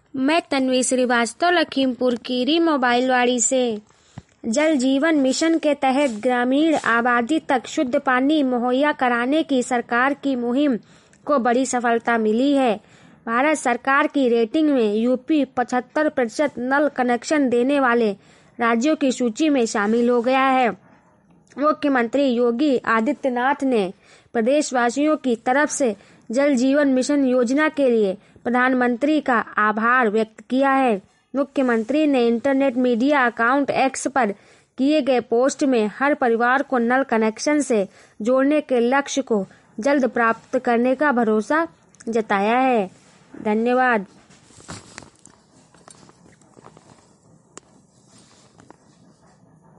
मैं तन्वी श्रीवास्तव लखीमपुर कीरी मोबाइलवाड़ी से। जल जीवन मिशन के तहत ग्रामीण आबादी तक शुद्ध पानी मुहैया कराने की सरकार की मुहिम को बड़ी सफलता मिली है। भारत सरकार की रेटिंग में यूपी 75% नल कनेक्शन देने वाले राज्यों की सूची में शामिल हो गया है। मुख्यमंत्री योगी आदित्यनाथ ने प्रदेशवासियों की तरफ से जल जीवन मिशन योजना के लिए प्रधानमंत्री का आभार व्यक्त किया है। मुख्यमंत्री ने इंटरनेट मीडिया अकाउंट एक्स पर किए गए पोस्ट में हर परिवार को नल कनेक्शन से जोड़ने के लक्ष्य को जल्द प्राप्त करने का भरोसा जताया है। धन्यवाद।